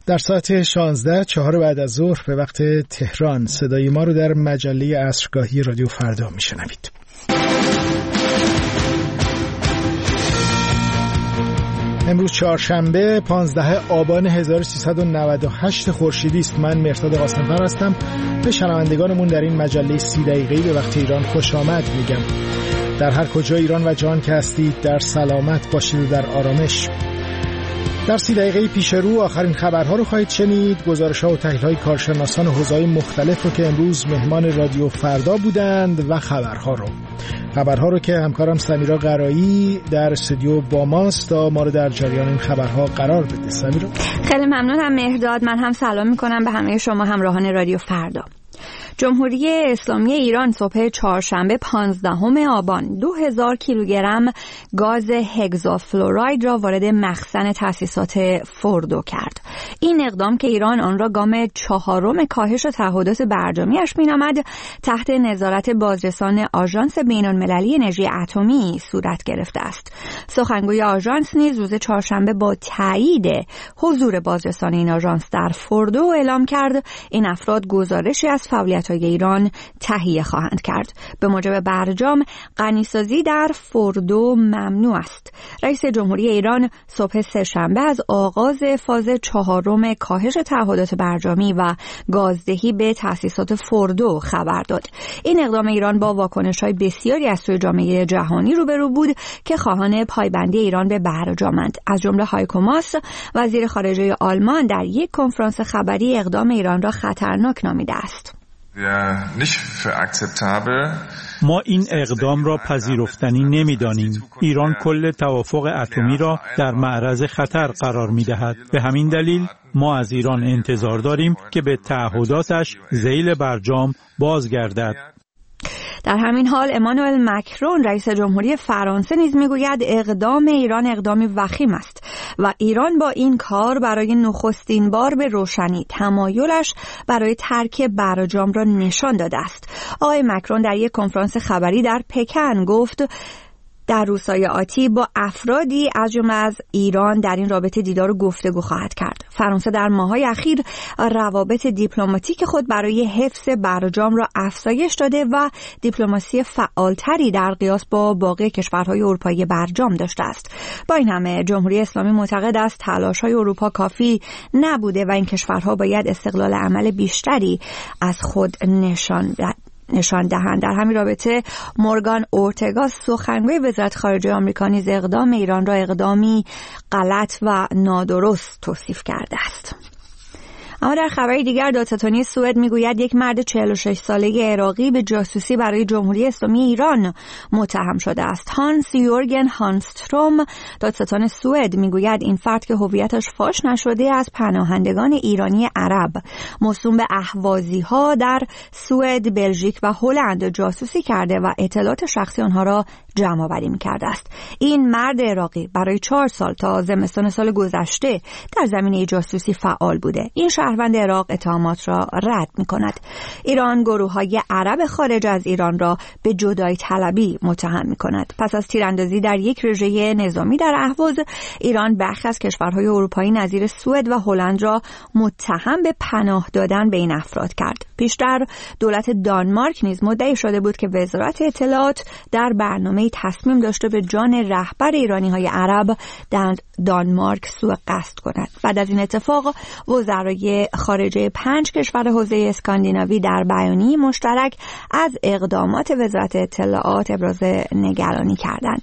در ساعت 16 4 بعد از ظهر به وقت تهران صدای ما رو در مجله عصرگاهی رادیو فردا میشنوید. امروز چهارشنبه 15 آبان 1398 خورشیدی است. من مهرداد قاسم‌فر هستم. به شنوندگانمون در این مجله 30 دقیقه‌ای به وقت ایران خوش آمد میگم. در هر کجا ایران و جهان که هستید در سلامت باشید و در آرامش. در 30 دقیقه پیش رو آخرین خبرها رو خواهید شنید، گزارش‌ها و تحلیل‌های کارشناسان حوزه‌های مختلف رو که امروز مهمان رادیو فردا بودند و خبرها رو که همکارم سمیرا قرایی در استودیو با ماست تا ما رو در جریان این خبرها قرار بده. سمیرا خیلی ممنونم مهرداد. من هم سلام می‌کنم به همه شما همراهان رادیو فردا. جمهوری اسلامی ایران صبح چهارشنبه 15 آبان 2000 کیلوگرم گاز هگزافلوراید را وارد مخزن تأسیسات فوردو کرد. این اقدام که ایران آن را گام 4 کاهش تعهدات برجامی‌اش می‌نامد، تحت نظارت بازرسان آژانس بین‌المللی انرژی اتمی صورت گرفته است. سخنگوی آژانس نیز روز چهارشنبه با تایید حضور بازرسان این آژانس در فوردو اعلام کرد این افراد گزارشی از فعالیت‌های ایران تهیه خواهند کرد. به موجب برجام غنیسازی در فوردو ممنوع است. رئیس جمهوری ایران صبح سه‌شنبه از آغاز فاز 4 کاهش تعهدات برجامی و گازدهی به تأسیسات فوردو خبر داد. این اقدام ایران با واکنش‌های بسیاری از سوی جامعه جهانی روبرو بود که خواهان پایبندی ایران به برجامند. از جمله هایکو ماس وزیر خارجه آلمان در یک کنفرانس خبری اقدام ایران را خطرناک نامیده است. ما این اقدام را پذیرفتنی نمی‌دانیم. ایران کل توافق اتمی را در معرض خطر قرار می‌دهد. به همین دلیل ما از ایران انتظار داریم که به تعهداتش ذیل برجام بازگردد. در همین حال امانوئل مکرون رئیس جمهوری فرانسه نیز میگوید اقدام ایران اقدامی وخیم است و ایران با این کار برای نخستین بار به روشنی تمایلش برای ترک برجام را نشان داده است. آقای مکرون در یک کنفرانس خبری در پکن گفت در روزهای آتی با افرادی از جمله از ایران در این رابطه دیدار و گفتگو خواهد کرد. فرانسه در ماه‌های اخیر روابط دیپلماتیک خود برای حفظ برجام را افزایش داده و دیپلماسی فعالتری در قیاس با باقی کشورهای اروپایی برجام داشته است. با این همه جمهوری اسلامی معتقد است تلاش‌های اروپا کافی نبوده و این کشورها باید استقلال عمل بیشتری از خود نشان دهند. در همین رابطه مورگان اورتگا سخنگوی وزارت خارجه آمریکا نیز اقدام ایران را اقدامی غلط و نادرست توصیف کرده است. اما در خبری دیگر دادستانی سوئد میگوید یک مرد 46 ساله عراقی به جاسوسی برای جمهوری اسلامی ایران متهم شده است. هانس یورگن هانستروم دادستان سوئد میگوید این فرد که هویتش فاش نشده از پناهندگان ایرانی عرب موسوم به اهوازی‌ها در سوئد، بلژیک و هلند جاسوسی کرده و اطلاعات شخصی آنها را جمع آوری می‌کرده است. این مرد عراقی برای 4 سال تا زمستان سال گذشته در زمینه جاسوسی فعال بوده. این شهروند عراق اتهامات را رد می‌کند. ایران گروه‌های عرب خارج از ایران را به جدایی طلبی متهم می‌کند. پس از تیراندازی در یک رژه نظامی در اهواز، ایران برخی از کشورهای اروپایی نظیر سوئد و هلند را متهم به پناه دادن به این افراد کرد. پیشتر دولت دانمارک نیز مدعی شده بود که وزارت اطلاعات در برنامه تصمیم داشته به جان رهبر ایرانی‌های عرب در دانمارک سوء قصد کند. بعد از این اتفاق وزرای خارجه 5 کشور حوزه اسکاندیناوی در بیانیه مشترک از اقدامات وزارت اطلاعات ابراز نگرانی کردند.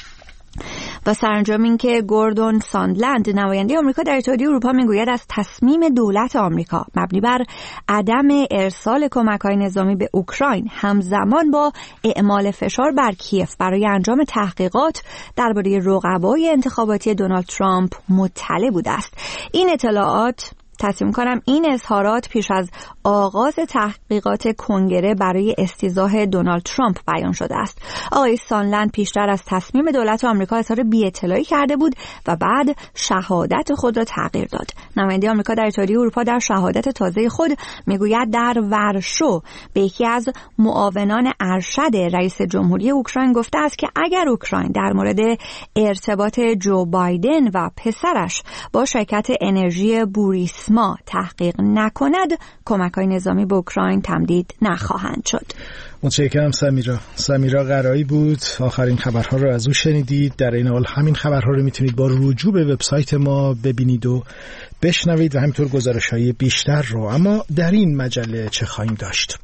و سرانجام این که گوردون ساندلند نماینده آمریکا در اتحادیه اروپا میگوید از تصمیم دولت آمریکا مبنی بر عدم ارسال کمک‌های نظامی به اوکراین همزمان با اعمال فشار بر کیف برای انجام تحقیقات درباره رقبای انتخاباتی دونالد ترامپ مطلع بوده است. این اطلاعات این اظهارات پیش از آغاز تحقیقات کنگره برای استیضاح دونالد ترامپ بیان شده است. آقای سانلند پیشتر از تصمیم دولت آمریکا اظهار بی‌اطلاعی کرده بود و بعد شهادت خود را تغییر داد. نماینده آمریکا در اتحادیه اروپا در شهادت تازه خود میگوید در ورشو به یکی از معاونان ارشد رئیس جمهوری اوکراین گفته است که اگر اوکراین در مورد ارتباط جو بایدن و پسرش با شرکت انرژی بوریس اسما تحقیق نکند کمک‌های نظامی به اوکراین تمدید نخواهند شد. متشکرم سمیرا قرایی بود. آخرین خبرها رو از او شنیدید. در این حال همین خبرها رو میتونید با رجوع به وبسایت ما ببینید و بشنوید و همینطور گزارش‌های بیشتر رو. اما در این مجله چه خواهیم داشت؟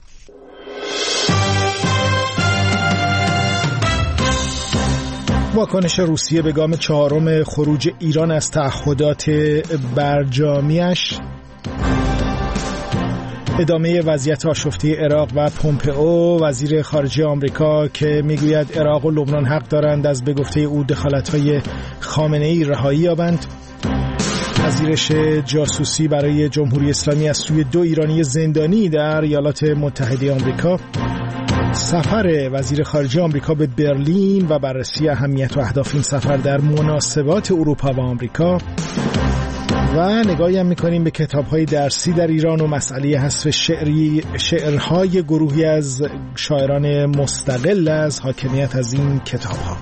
واکنش روسیه به گام 4 خروج ایران از تعهدات برجامیش، ادامه وضعیت آشفته عراق و پومپئو وزیر خارجه آمریکا که میگوید عراق و لبنان حق دارند از به گفته او دخالت‌های خامنه‌ای رهایی یابند، پذیرش جاسوسی برای جمهوری اسلامی از سوی 2 ایرانی زندانی در ایالات متحده آمریکا، سفر وزیر خارجه آمریکا به برلین و بررسی اهمیت و اهداف این سفر در مناسبات اروپا و آمریکا، و نگاهی هم می‌کنیم به کتاب‌های درسی در ایران و مسئله حذف شعرهای گروهی از شاعران مستقل از حاکمیت از این کتاب‌ها.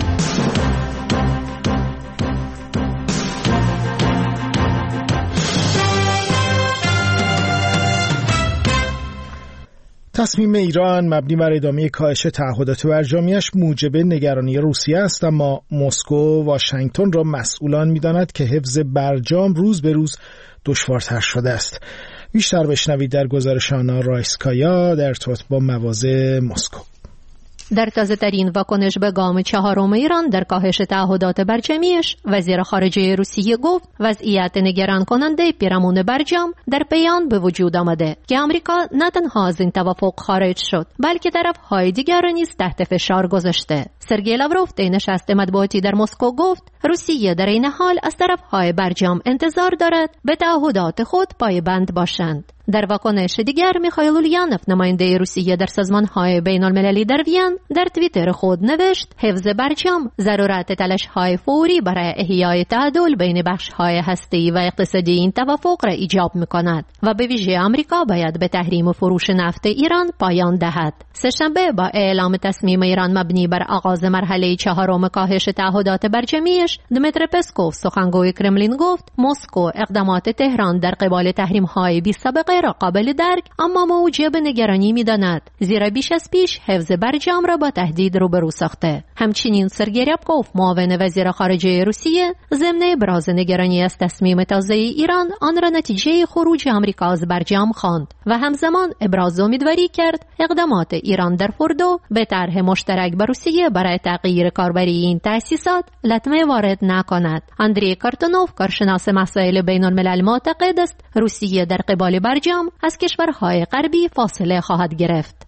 تصمیم ایران مبنی بر ادامه کاهش تعهدات برجامیش موجب نگرانی روسیه است، اما مسکو واشنگتن را مسئولان می‌داند که حفظ برجام روز به روز دشوارتر شده است. بیشتر بشنوید در گزارش آنا رایسکایا در ارتباط با مواضع مسکو. در تازه‌ترین واکنش به گام 4 ایران در کاهش تعهدات برجامیش، وزیر خارجه روسیه گفت وضعیت نگران کننده پیرامون برجام در بیان به وجود آمده که آمریکا نه تنها از این توافق خارج شد بلکه طرف‌های دیگر را نیز تحت فشار گذاشته. سرگئی لاوروف در نشست مطبوعاتی در مسکو گفت روسیه در این حال از طرف‌های برجام انتظار دارد به تعهدات خود پایبند باشند. در واکنش دیگر میخائیل اوليانوف نماینده روسیه در سازمان‌های بین‌المللی در وین در توییتر خود نوشت حفظ برجام ضرورت تلاش‌های فوری برای احیای تعادل بین بخش‌های هسته‌ای و اقتصادی این توافق را ایجاب می‌کند و به ویژه آمریکا باید به تحریم فروش نفت ایران پایان دهد. سه‌شنبه با اعلام تصمیم ایران مبنی بر آغاز مرحله 4 کاهش تعهدات برجامیش، دمیتری پسکوف سخنگوی کرملین گفت مسکو اقدامات تهران در قبال تحریم‌های بی‌سابقه را قابل درک اما موجب نگرانی می‌داند، زیرا بیش از پیش حفظ برجام را با تهدید روبرو ساخته. همچنین سرگئی ریابکوف معاون وزیر خارجه روسیه ضمن ابراز نگرانی از تصمیم تازه ایران آن را نتیجه خروج آمریکا از برجام خواند و همزمان ابراز امیدواری کرد اقدامات ایران در فردو به طرح مشترک با روسیه برای تغییر کاربری این تأسیسات لطمه وارد نکند. اندری کارتونوف کارشناس مسائل بین‌الملل معتقد است روسیه در قبال برجام از کشورهای غربی فاصله خواهد گرفت.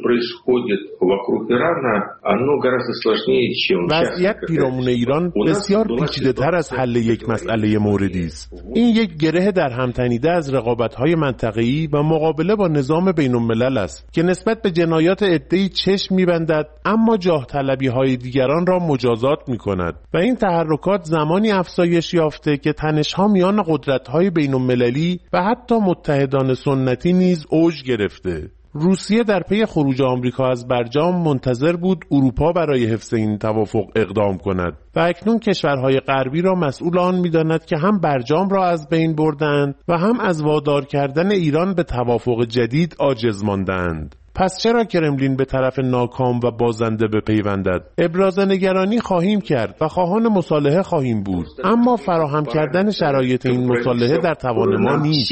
وضعیت پیرامون ایران بسیار پیچیده‌تر از حل یک مسئله موردی است. این یک گره در هم تنیده از رقابت‌های منطقه‌ای و مقابله با نظام بین‌الملل است که نسبت به جنایات عده‌ای چشم می‌بندد اما جاه طلبی‌های دیگران را مجازات می‌کند و این تحرکات زمانی افزایش یافته که تنش‌ها میان قدرت‌های بین‌المللی و حتی متحدان سنتی نیز اوج گرفته. روسیه در پی خروج آمریکا از برجام منتظر بود اروپا برای حفظ این توافق اقدام کند و اکنون کشورهای غربی را مسئول آن می‌داند که هم برجام را از بین بردند و هم از وادار کردن ایران به توافق جدید عاجز ماندند. پس چرا کرملین به طرف ناکام و بازنده بپیوندد؟ ابراز نگرانی خواهیم کرد و خواهان مصالحه خواهیم بود، اما فراهم کردن شرایط این مصالحه در توان ما نیست.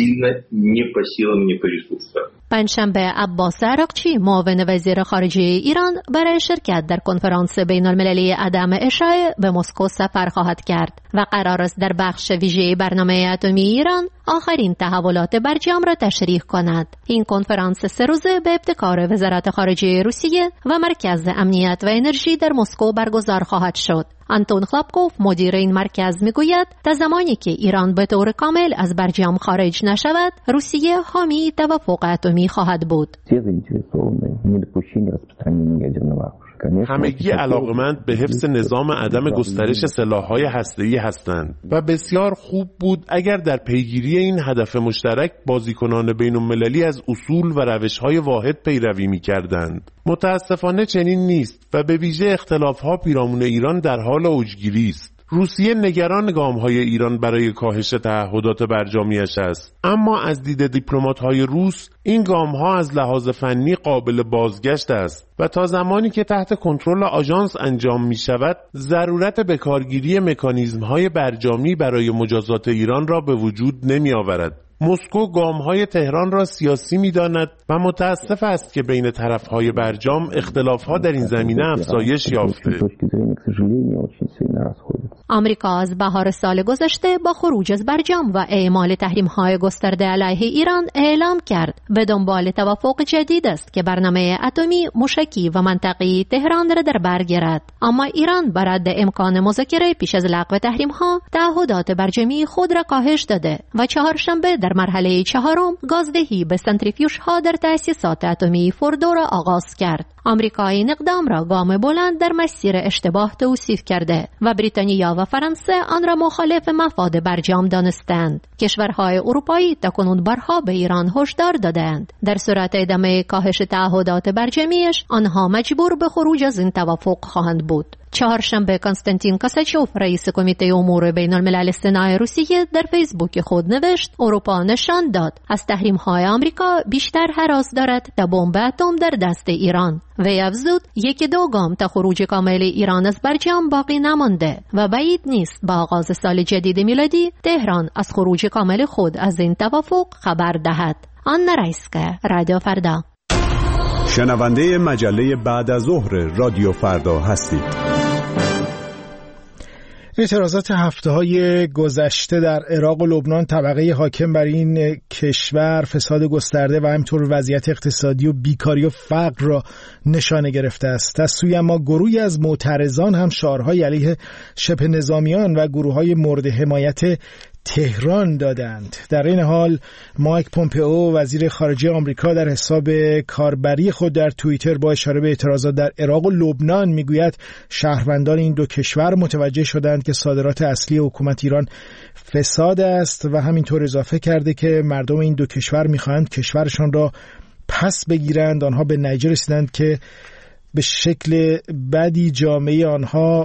پنجشنبه عباس عراقچی معاون وزیر خارجه ایران برای شرکت در کنفرانس بین‌المللی عدم اشاعه به مسکو سفر خواهد کرد و قرار است در بخش ویژه برنامه اتمی ایران آخرین تحولات برجام را تشریح کند. این کنفرانس 3 روزه به ابتکار وزارت خارجه روسیه و مرکز امنیت و انرژی در مسکو برگزار خواهد شد. آنتون خلابکوف مدیر این مرکز میگوید تا زمانی که ایران به طور کامل از برجام خارج نشود روسیه حامی توافق اتمی خواهد بود. همگی علاقمند به حفظ نظام عدم گسترش سلاح‌های هسته‌ای هستند و بسیار خوب بود اگر در پیگیری این هدف مشترک بازیکنان بین‌المللی از اصول و روش‌های واحد پیروی می‌کردند. متاسفانه چنین نیست و به ویژه اختلاف‌ها پیرامون ایران در حال اوجگیری است. روسیه نگران گام‌های ایران برای کاهش تعهدات برجامیش است، اما از دید دیپلمات‌های روس این گام‌ها از لحاظ فنی قابل بازگشت است و تا زمانی که تحت کنترل آژانس انجام می‌شود ضرورت به کارگیری مکانیزم‌های برجامی برای مجازات ایران را به وجود نمی‌آورد. مسکو گام‌های تهران را سیاسی می‌داند و متأسف است که بین طرف‌های برجام اختلاف‌ها در این زمینه افزایش یافته. آمریکا از بهار سال گذشته با خروج از برجام و اعمال تحریم‌های گسترده علیه ایران اعلام کرد به دنبال توافق جدید است که برنامه اتمی موشکی و منطقه‌ای تهران را در بر گیرد. اما ایران بر رد امکان مذاکره پیش از لغو تحریم‌ها تعهدات برجامی خود را کاهش داده و چهارشنبه در مرحله چهارم گازدهی به سنتریفیوژها در تأسیسات اتمی فوردو را آغاز کرد. آمریکا این اقدام را گام بلند در مسیر اشتباه توصیف کرده و بریتانیا و فرانسه آن را مخالف مفاد برجام دانستند. کشورهای اروپایی تاکنون بارها به ایران هشدار دادند در صورت ادامه کاهش تعهدات برجامیش آنها مجبور به خروج از این توافق خواهند بود. چهارشنبه کنستانتین کاساچوف رئیس کمیته امور بین الملل سنا روسیه در فیسبوک خود نوشت اروپا نشان داد از تحریم‌های آمریکا بیشتر هراس دارد تا بمب اتم در دست ایران. وی افزود یکی دو گام تا خروج کامل ایران از برجام باقی نمانده و بعید نیست با آغاز سال جدید میلادی تهران از خروج کامل خود از این توافق خبر دهد. آنا رایسکه، رادیو فردا. شنونده مجله بعد از ظهر رادیو فردا هستید. اعتراضات هفته‌های گذشته در عراق و لبنان طبقه حاکم بر این کشور فساد گسترده و همینطور وضعیت اقتصادی و بیکاری و فقر را نشانه گرفته است. از سوی ما گروهی از معترضان هم شعارهای علیه شبه نظامیان و گروه‌های مورد حمایت تهران دادند. در این حال مایک پومپئو وزیر خارجه آمریکا در حساب کاربری خود در توییتر با اشاره به اعتراضات در عراق و لبنان میگوید شهروندان این دو کشور متوجه شدند که صادرات اصلی حکومت ایران فساد است و همینطور اضافه کرده که مردم این دو کشور میخواهند کشورشان را پس بگیرند. آنها به نتیجه رسیدند که به شکل بدی جامعه آنها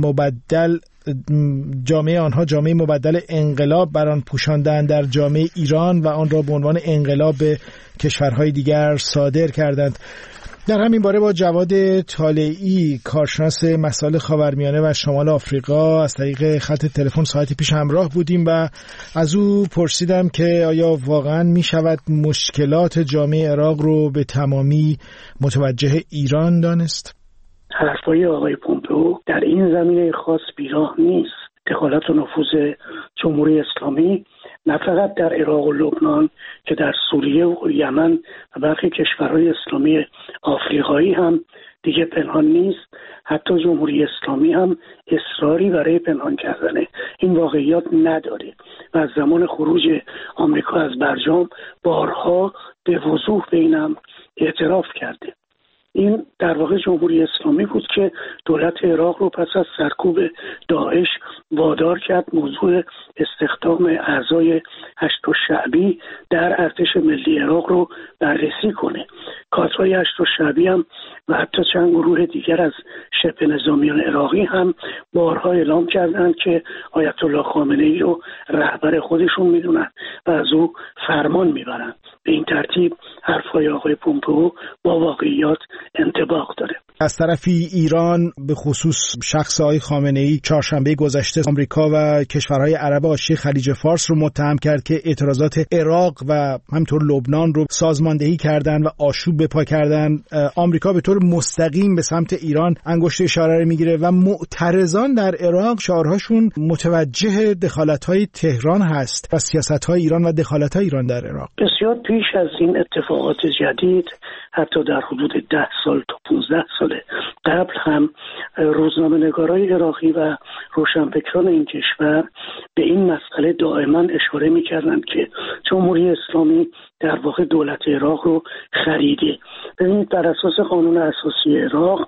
مبدل انقلاب بر آن پوشاندند در جامعه ایران و آن را به عنوان انقلاب به کشورهای دیگر صادر کردند. در همین باره با جواد طالعی کارشناس مسائل خاورمیانه و شمال آفریقا از طریق خط تلفن ساعتی پیش همراه بودیم و از او پرسیدم که آیا واقعا می شود مشکلات جامعه عراق رو به تمامی متوجه ایران دانست؟ حرفای آقای پومپئو در این زمینه خاص بیراه نیست. دخالت و نفوذ جمهوری اسلامی نه فقط در عراق و لبنان که در سوریه و یمن و برخی کشورهای اسلامی آفریقایی هم دیگه پنهان نیست. حتی جمهوری اسلامی هم اصراری برای پنهان کردن این واقعیات نداره و از زمان خروج آمریکا از برجام بارها به وضوح به اینم اعتراف کرده. این در واقع جمهوری اسلامی بود که دولت عراق رو پس از سرکوب داعش وادار کرد موضوع استخدام اعضای هشت الشعبی در ارتش ملی عراق رو بررسی کنه. کادرهای هشت الشعبی هم و حتی چند گروه دیگر از شبه نظامیان عراقی هم بارها اعلام کردند که آیت الله خامنه‌ای رو رهبر خودشون میدونن و از او فرمان میبرن. به این ترتیب حرفای آقای پومپئو با واقعیات انطباق داره. از طرفی ایران به خصوص شخص آقای خامنه‌ای چهارشنبه گذشته آمریکا و کشورهای عرب حاشیه خلیج فارس رو متهم کرد که اعتراضات عراق و همینطور لبنان رو سازماندهی کردن و آشوب به پا کردن. آمریکا به طور مستقیم به سمت ایران انگشت اشاره رو میگیره و معترضان در عراق شعارهاشون متوجه دخالت‌های تهران هست و سیاست‌های ایران و دخالت‌های ایران در عراق. بسیار پیش از این اتفاقات جدید حتی در حدود 10 سال تا 15 سال قبل هم روزنامه‌نگارای عراقی و روشنفکران این کشور به این مسئله دائما اشاره می‌کردند که جمهوری اسلامی در واقع دولت عراق رو خریده. ببینید بر اساس قانون اساسی عراق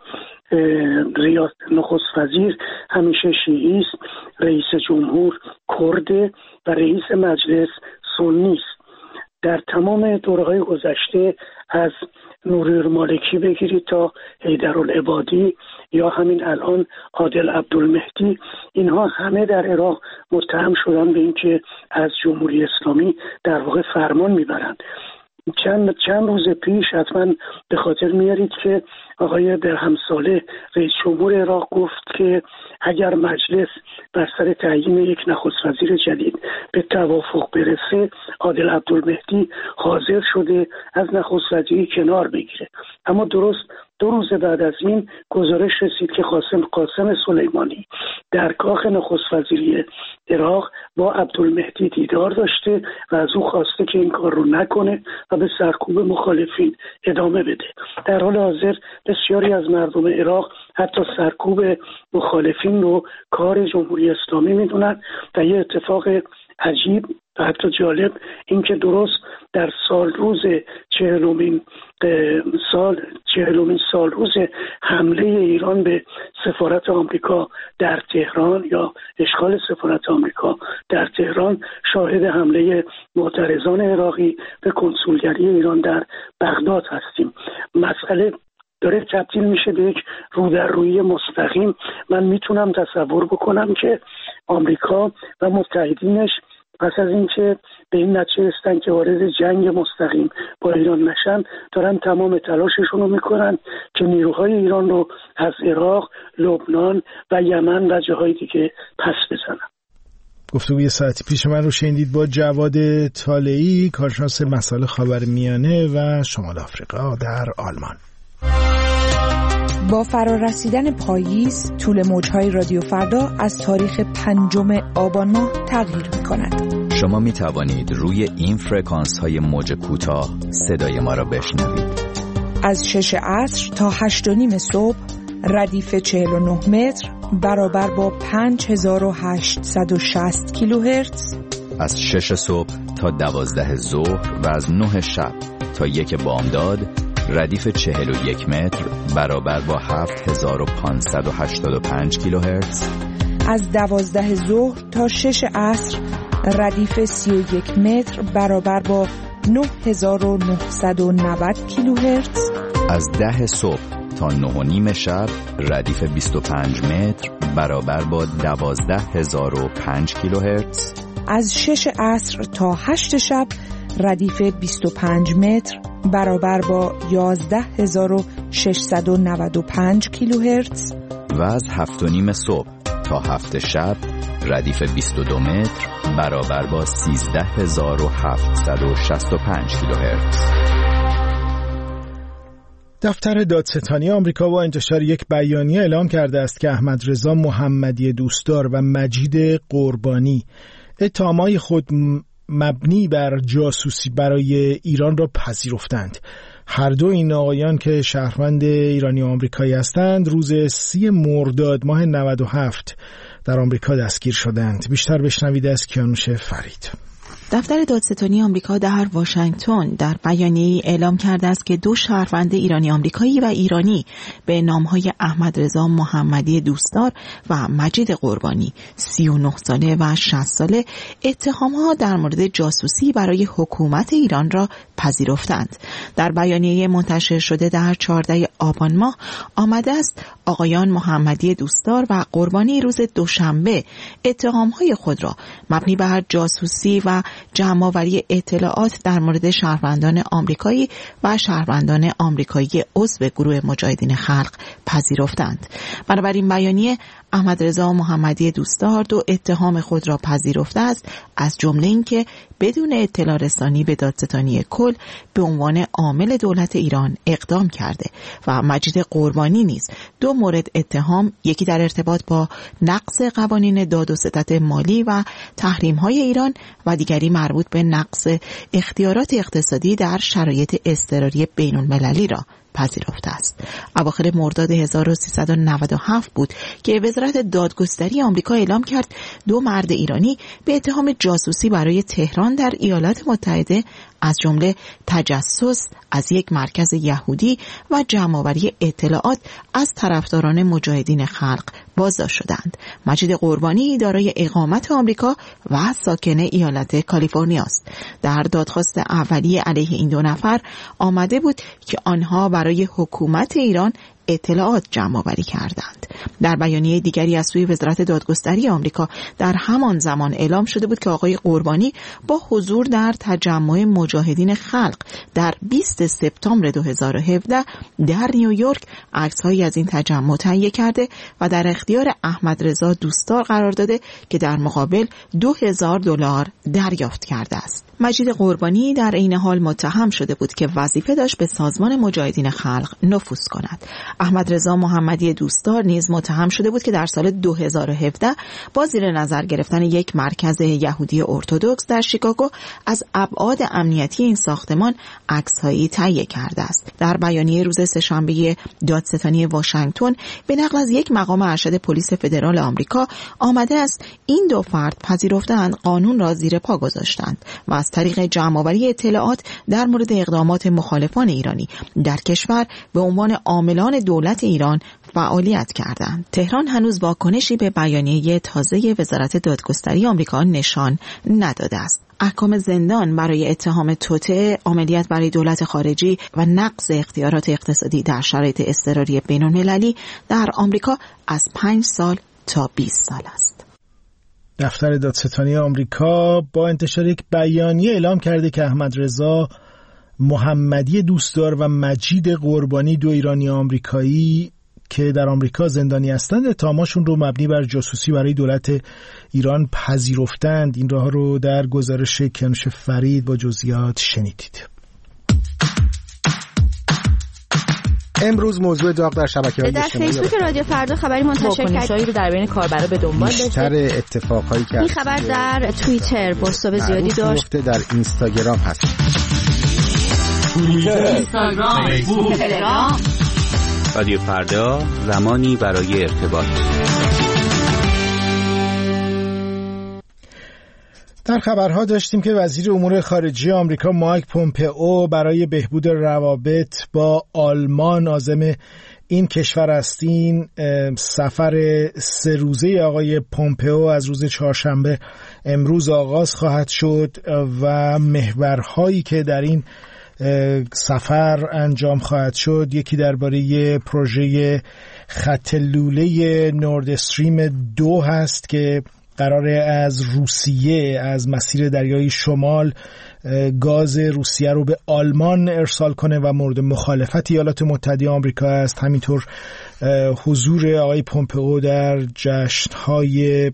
نخست وزیر همیشه شیعی است، رئیس جمهور کرد و رئیس مجلس سنی است. در تمام دوره‌های گذشته از نوری مالکی بگیرید تا حیدرالعبادی یا همین الان عادل عبدالمهدی، اینها همه در عراق متهم شدن به اینکه از جمهوری اسلامی در واقع فرمان میبرند. چند روز پیش حتما به خاطر میارید که آقای برهمساله رئیس جمهور عراق گفت که اگر مجلس بر سر تعیین یک نخست وزیر جدید به توافق برسه، عادل عبدالمهدی حاضر شده از نخست وزیری کنار بگیره. اما درست 2 روز بعد از این گزارش رسید که قاسم سلیمانی در کاخ نخست وزیری عراق با عبدالمهدی دیدار داشته و از او خواسته که این کار رو نکنه و به سرکوب مخالفین ادامه بده. در حال حاضر بسیاری از مردم عراق حتی سرکوب مخالفین رو کار جمهوری اسلامی میدونن و یه اتفاق عجیب و حتی جالب این که درست در روز 40مین سال روز حمله ایران به سفارت آمریکا در تهران یا اشغال سفارت آمریکا در تهران، شاهد حمله معترضان عراقی به کنسولگری ایران در بغداد هستیم. مسئله داره تبدیل میشه به یک رودررویی مستقیم. من میتونم تصور بکنم که آمریکا و متحدینش پس از اینکه به این نتیجه رسیدن که وارد جنگ مستقیم با ایران نشن، دارن تمام تلاششون رو میکنن که نیروهای ایران رو از عراق، لبنان و یمن و جاهای دیگه پس بزنن. گفتگوی ساعتی پیش من رو شنیدید با جواد طالعی، کارشناس مسائل خاورمیانه و شمال آفریقا در آلمان. با فرارسیدن پاییز، طول موج‌های رادیو فردا از تاریخ 5 آبان ماه تغییر می‌کند. شما می‌توانید روی این فرکانس‌های موج کوتاه صدای ما را بشنوید. از 6 عصر تا 8:30 صبح، ردیف 49 متر برابر با 5860 کیلوهرتز. از 6 صبح تا 12 ظهر و از 9 شب تا 1 بامداد، ردیف 41 متر برابر با 7585 کیلوهرتز. از 12 ظهر تا 6 عصر، ردیف 31 متر برابر با 9990 کیلوهرتز. از 10 صبح تا 9:30 شب، ردیف 25 متر برابر با 12005 کیلوهرتز. از 6 عصر تا 8 شب، ردیف 25 متر برابر با 11695 کیلوهرتز. و از 7:30 صبح تا 7 شب، ردیف 22 متر برابر با 13765 کیلوهرتز. دفتر دادستانی آمریکا با انتشار یک بیانیه اعلام کرده است که احمدرضا محمدی دوستدار و مجید قربانی اتهامات خود مبنی بر جاسوسی برای ایران را پذیرفتند. هر دو این آقایان که شهروند ایرانی و آمریکایی هستند، روز 30 مرداد ماه 97 در آمریکا دستگیر شدند. بیشتر بشنوید از کیانوش فرید. دفتر دادستانی آمریکا در واشنگتن در بیانیه‌ای اعلام کرده است که 2 شهروند ایرانی آمریکایی و ایرانی به نام‌های احمدرضا محمدی دوستدار و مجید قربانی 39 ساله و 60 ساله اتهام‌ها در مورد جاسوسی برای حکومت ایران را پذیرفتند. در بیانیه منتشر شده در 14 آبان ماه آمده است آقایان محمدی دوستدار و قربانی روز دوشنبه اتهام‌های خود را مبنی بر جاسوسی و جمع‌آوری اطلاعات در مورد شهروندان آمریکایی و شهروندان آمریکایی عضو گروه مجاهدین خلق پذیرفتند. بنابراین بیانیه احمدرضا محمدی دوستدار 2 اتهام خود را پذیرفته است، از جمله اینکه بدون اطلاع رسانی به دادستانی کل به عنوان عامل دولت ایران اقدام کرده و مجید قربانی نیز 2 مورد اتهام، یکی در ارتباط با نقض قوانین داد و ستد مالی و تحریم‌های ایران و دیگری مربوط به نقض اختیارات اقتصادی در شرایط اضطراری بین‌المللی را پذیرفته است. اواخر مرداد 1397 بود که وزارت دادگستری آمریکا اعلام کرد 2 مرد ایرانی به اتهام جاسوسی برای تهران در ایالات متحده از جمله تجسس از یک مرکز یهودی و جمع‌آوری اطلاعات از طرفداران مجاهدین خلق بازداشت شدند. مجید قربانی دارای اقامت آمریکا و ساکن ایالت کالیفرنیا است. در دادخواست اولیه علیه این دو نفر آمده بود که آنها برای حکومت ایران اطلاعات جمع آوری کردند. در بیانیه دیگری از سوی وزارت دادگستری آمریکا در همان زمان اعلام شده بود که آقای قربانی با حضور در تجمع مجاهدین خلق در 20 سپتامبر 2017 در نیویورک عکس‌هایی از این تجمع تهیه کرده و در اختیار احمد رضا دوستدار قرار داده که در مقابل $2000 دریافت کرده است. مجید قربانی در این حال متهم شده بود که وظیفه داشت به سازمان مجاهدین خلق نفوذ کند. احمد رضا محمدی دوستدار نیز متهم شده بود که در سال 2017 با زیر نظر گرفتن یک مرکز یهودی ارتدوکس در شیکاگو از ابعاد امنیتی این ساختمان عکس‌هایی تهیه کرده است. در بیانیه روز سه‌شنبه دادستانی واشنگتن به نقل از یک مقام ارشد پلیس فدرال آمریکا آمده است این دو فرد پذیرفتند قانون را زیر پا گذاشتند و از طریق جمع‌آوری اطلاعات در مورد اقدامات مخالفان ایرانی در کشور به عنوان عاملان دولت ایران فعالیت کردند. تهران هنوز واکنشی به بیانیه تازه وزارت دادگستری آمریکا نشان نداده است. احکام زندان برای اتهام توطئه، عملیات برای دولت خارجی و نقض اختیارات اقتصادی در شرایط اضطراری بین‌المللی در آمریکا از 5 سال تا 20 سال است. دفتر دادستانی آمریکا با انتشار یک بیانیه اعلام کرده که احمد رضا محمدی دوستدار و مجید قربانی دو ایرانی آمریکایی که در آمریکا زندانی هستند اتهاماشون رو مبنی بر جاسوسی برای دولت ایران پذیرفتند. این راه رو در گزارش کیانوش فرید با جزئیات شنیدید. امروز موضوع داغ در شبکه‌های اجتماعی در فیسبوک رادیو فردا خبری منتشر کرد رو در بین کاربرا به دنبال داشته. بیشتر اتفاقایی که این خبر در توییتر پست‌های زیادی داشت. در اینستاگرام هست. اینستاگرام، فیسبوک، تلگرام. رادیو فردا، زمانی برای ارتباط. در خبرها داشتیم که وزیر امور خارجه آمریکا مایک پومپئو برای بهبود روابط با آلمان عازم این کشور هستین. سفر 3 روزه آقای پومپئو از روز چهارشنبه امروز آغاز خواهد شد و محورهایی که در این سفر انجام خواهد شد یکی درباره پروژه خط لوله نورد استریم 2 هست که قراره از روسیه از مسیر دریای شمال گاز روسیه رو به آلمان ارسال کنه و مورد مخالفت ایالات متحده آمریکا است. همینطور حضور آقای پومپئو در جشن‌های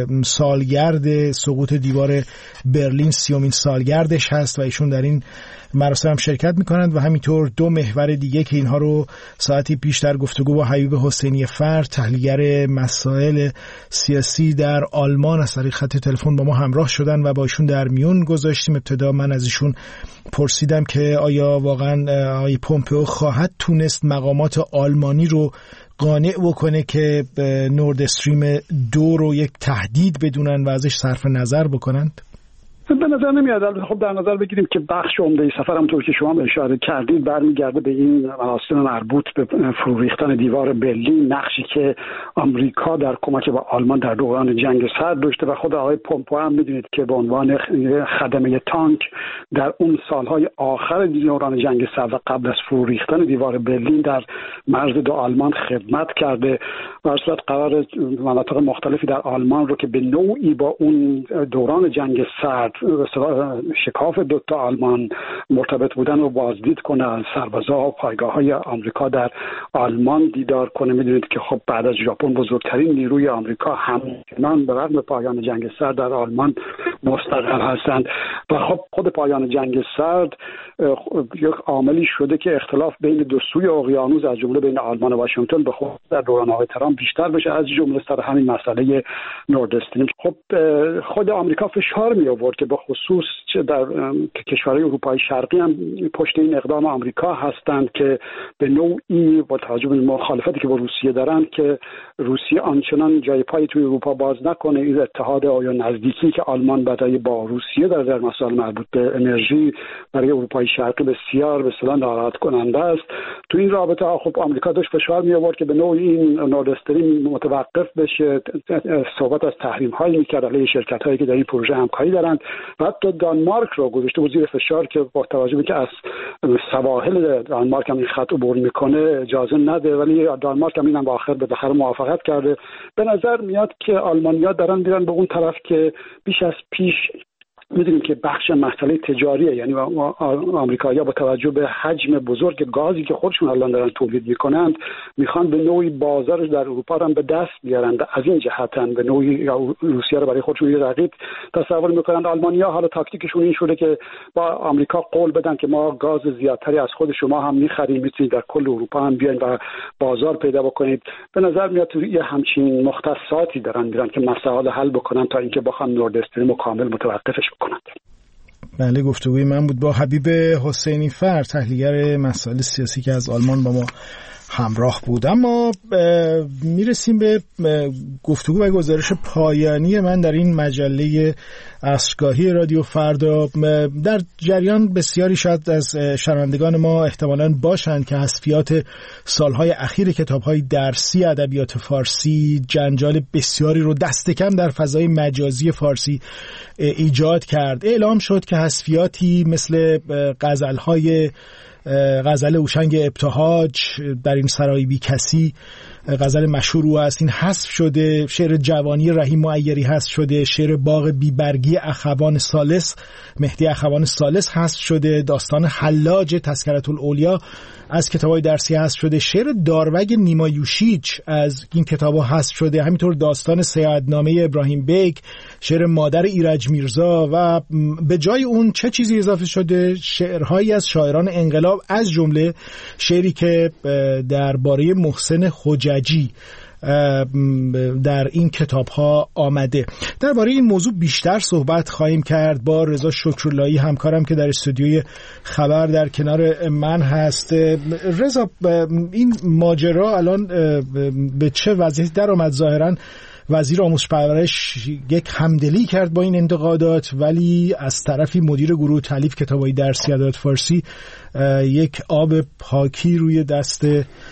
سالگرد سقوط دیوار برلین 30مین سالگردش هست و ایشون در این مراسم شرکت میکنند و همینطور 2 محور دیگه که اینها رو ساعتی پیش در گفتگو با حبیب حسینی فر تحلیلگر مسائل سیاسی در آلمان از طریق خط تلفن با ما همراه شدن و با ایشون در میون گذاشتیم. ابتدا من از ایشون پرسیدم که آیا واقعا آقای پومپئو خواهد تونست مقامات آلمانی رو قانع بکنه که نورد استریم 2 رو یک تهدید بدونن و ازش صرف نظر بکنند؟ به نظر نمیاد. خب در نظر بگیریم که بخش عمده سفر همونطور که شما اشاره کردید برمیگرده به این مراسم مربوط به فرو ریختن دیوار برلین، نقشی که آمریکا در کمک به آلمان در دوران جنگ سرد داشته و خود آقای پومپئو هم میدونید که به عنوان خدمه تانک در اون سالهای آخر دوران جنگ سرد و قبل از فرو ریختن دیوار برلین در مرز دو آلمان خدمت کرده و در صورت قرار مناطق مختلفی در آلمان رو که به نوعی با اون دوران جنگ سرد شکاف دوتا آلمان مرتبط بودن رو بازدید کنه، از سربازا و پایگاه‌های آمریکا در آلمان دیدار کنه. میدونید که خب بعد از ژاپن بزرگترین نیروی آمریکا همچنان به رغم پایان جنگ سرد در آلمان مستقر هستند و خب خود پایان جنگ سرد یک عاملی شده که اختلاف بین دو سوی اقیانوس از جمله بین آلمان و واشنگتن به خود در دوران آقای ترامپ بیشتر بشه، از جمله سر همین مسئله نورد استریم. خب خود آمریکا فشار می آورد که به خصوص در کشورهای اروپای شرقی شرقی هم پشت این اقدام آمریکا هستند که به نوعی با توجه به مخالفتی که با روسیه دارن که روسیه آنچنان جای پای توی اروپا باز نکنه. این اتحاد یا نزدیکی که آلمان برای با روسیه در مسائل مربوط به انرژی برای اروپای شرقی بسیار به اصطلاح ناراحت کننده است. تو این رابطه خب آمریکا داشت فشار می آورد که به نوعی این نورد استریم متوقف بشه. صحبت از تحریم هایی میکرد علیه شرکت هایی که در این پروژه همکاری دارند و حتی دانمارک رو گذاشته بود زیر فشار که با توجه به که از سواحل دانمارک هم این خط عبور میکنه اجازه نده، ولی دانمارک هم اینم آخر به بخره موافقت کرده. به نظر میاد که آلمانیا دارن میرن به اون طرف که بیش از پیش میدونیم که بخش مسئله تجاریه، یعنی آمریکایی‌ها با توجه به حجم بزرگ گازی که خودشون الان دارن تولید میکنند میخوان به نوعی بازارش در اروپا رو به دست بیارن. از این جهتن به نوعی روسیه رو برای خودشون یه رقیب تصور میکنن. آلمانی‌ها حالا تاکتیکشون این شده که با آمریکا قول بدن که ما گاز زیادتری از خود شما هم میخریم، میتونید در کل اروپا هم بیاین و بازار پیدا بکنید. به نظر میاد یه همچین مختصاتی دارن میرن که مسائل حل بکنن تا اینکه بخوام نورد استریم کامل متوقفش کنند. بله، گفتگوی من بود با حبیب حسینی فر، تحلیلگر مسائل سیاسی که از آلمان با ما همراه بود. اما میرسیم به گفتگو و گزارش پایانی من در این مجله عصرگاهی رادیو فردا. در جریان بسیاری شاید از شنوندگان ما احتمالاً باشند که حذفیات سالهای اخیر کتاب‌های درسی ادبیات فارسی جنجال بسیاری رو دست کم در فضای مجازی فارسی ایجاد کرد. اعلام شد که حذفیاتی مثل غزل هوشنگ ابتهاج در این سرای بی کسی، غزل مشهور او است، این حذف شده. شعر جوانی رحیم معیری حذف شده. شعر باغ بیبرگی اخوان ثالث مهدی اخوان ثالث حذف شده. داستان حلاج تذکرة الاولیا از کتاب‌های درسی حذف شده. شعر داروگ نیما یوشیچ از این کتاب‌ها حذف شده. همینطور داستان سیادنامه ابراهیم بیگ، شعر مادر ایرج میرزا و به جای اون چه چیزی اضافه شده؟ شعرهایی از شاعران انقلاب، از جمله شعری که درباره محسن حججی در این کتاب ها آمده. درباره این موضوع بیشتر صحبت خواهیم کرد با رضا شکراللهی همکارم که در استودیوی خبر در کنار من هست. رضا، این ماجرا الان به چه وضعیتی در آمد؟ ظاهراً وزیر آموزش پرورش یک همدلی کرد با این انتقادات، ولی از طرفی مدیر گروه تالیف کتاب‌های درسی ادبیات فارسی یک آب پاکی روی دست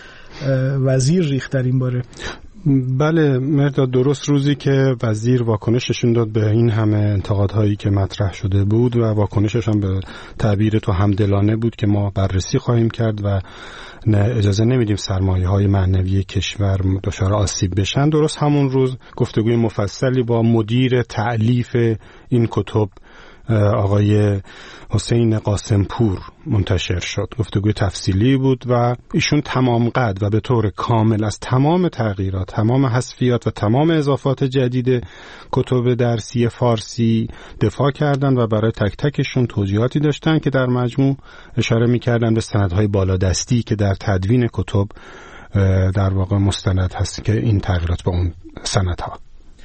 وزیر ریخت در این باره. بله مرداد، درست روزی که وزیر واکنششون داد به این همه انتقادهایی که مطرح شده بود و واکنشش هم به تعبیر تو همدلانه بود که ما بررسی خواهیم کرد و اجازه نمیدیم سرمایه‌های معنوی کشور دچار آسیب بشن، درست همون روز گفتگوی مفصلی با مدیر تألیف این کتب آقای حسین قاسمپور منتشر شد. گفتگوی تفصیلی بود و ایشون تمام قد و به طور کامل از تمام تغییرات، تمام حذفیات و تمام اضافات جدید کتب درسی فارسی دفاع کردند و برای تک تکشون توضیحاتی داشتن که در مجموع اشاره می‌کردن به سندهای بالادستی که در تدوین کتب در واقع مستند هست که این تغییرات به اون سندها.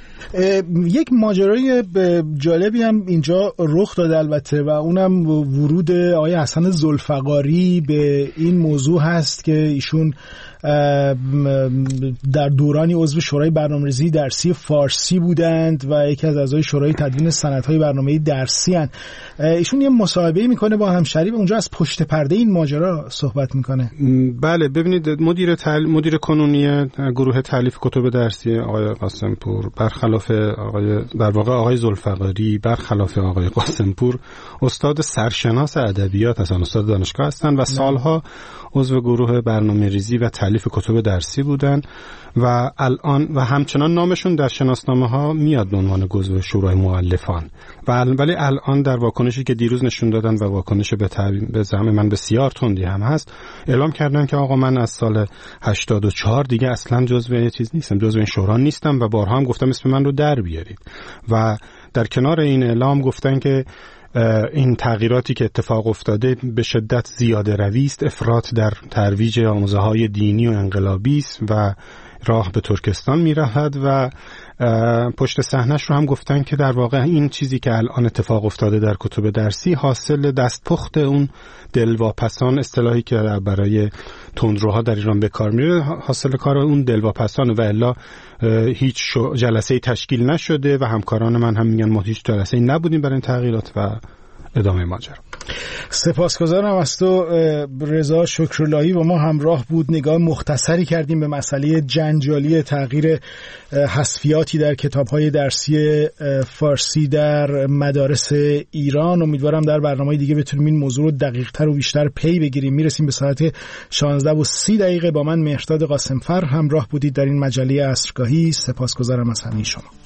یک ماجرای جالبی هم اینجا رخ داده البته و اونم ورود آقای حسن ذوالفقاری به این موضوع هست که ایشون در دورانی عضو شورای برنامه‌ریزی درسی فارسی بودند و یکی از اعضای شورای تدوین سندهای برنامه‌ای درسی هستند. ایشون یه مصاحبه میکنه با همشری و اونجا از پشت پرده این ماجرا صحبت میکنه. بله، ببینید مدیر کنونی گروه تالیف کتب درسی آقای قاسمپور برخلاف آقای ذوالفقاری، برخلاف آقای قاسمپور استاد سرشناس ادبیات هستند، استاد دانشگاه هستند و سالها عضو گروه برنامه‌ریزی و تالیف کتب درسی بودن و الان و همچنان نامشون در شناسنامه‌ها میاد به عنوان عضو شورای مؤلفان ولی الان در واکنشی که دیروز نشون دادن و واکنش به زعم من بسیار تندی هم هست، اعلام کردن که آقا من از سال 84 دیگه اصلا جزو این چیز نیستم، جزو این شورا نیستم و بارها هم گفتم اسم من رو در بیارید. و در کنار این اعلام گفتن که این تغییراتی که اتفاق افتاده به شدت زیاده روی است، افراط در ترویج آموزه‌های دینی و انقلابی است و راه به ترکستان می‌رود و پشت صحنه‌اش رو هم گفتن که در واقع این چیزی که الان اتفاق افتاده در کتب درسی حاصل دستپخت اون دلواپسان، اصطلاحی که برای تندروها در ایران به کار میره، حاصل کار اون دلواپسان و الا هیچ جلسه تشکیل نشده و همکاران من هم میگن ما هیچ جلسه نبودیم برای این تغییرات و ادامه ماجرا. سپاسگزارم از تو رضا شکراللهی، با ما همراه بود. نگاه مختصری کردیم به مسئله جنجالی تغییر حذفیاتی در کتاب‌های درسی فارسی در مدارس ایران. امیدوارم در برنامه دیگه بتونیم این موضوع رو دقیق‌تر و بیشتر پی بگیریم. میرسیم به ساعت 16:30. با من مهرداد قاسمفر همراه بودید در این مجله عصرگاهی. سپاسگزارم از همه شما.